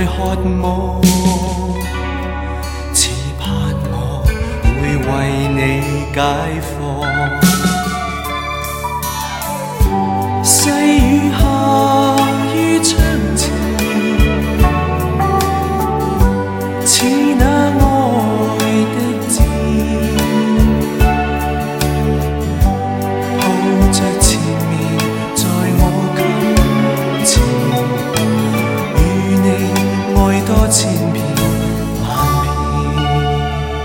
渴望，似盼我會為你解放。細雨下於窗前，似那愛的箭，抱着纏綿在我襟前，與你愛多千遍萬遍。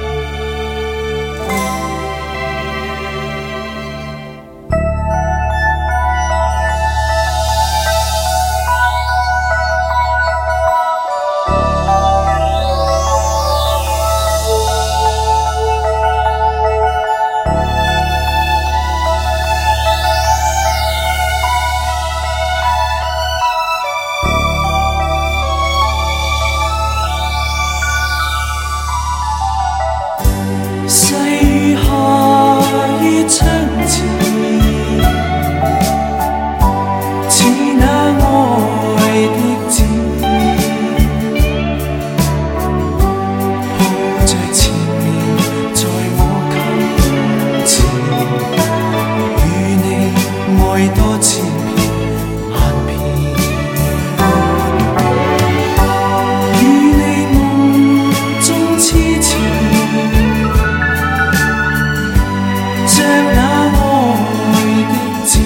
細雨下於窗前，似那愛的箭，抱着纏綿在我襟前，與你愛多千遍萬遍，與你夢中痴纏。像那愛的箭，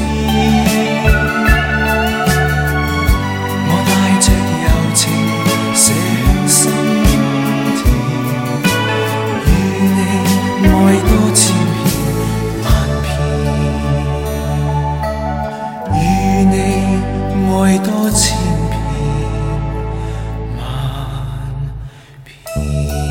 我帶着柔情射向心田，與你愛多千遍萬遍，與你愛多千遍萬遍。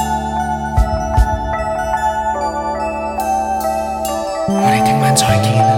我哋聽晚再見。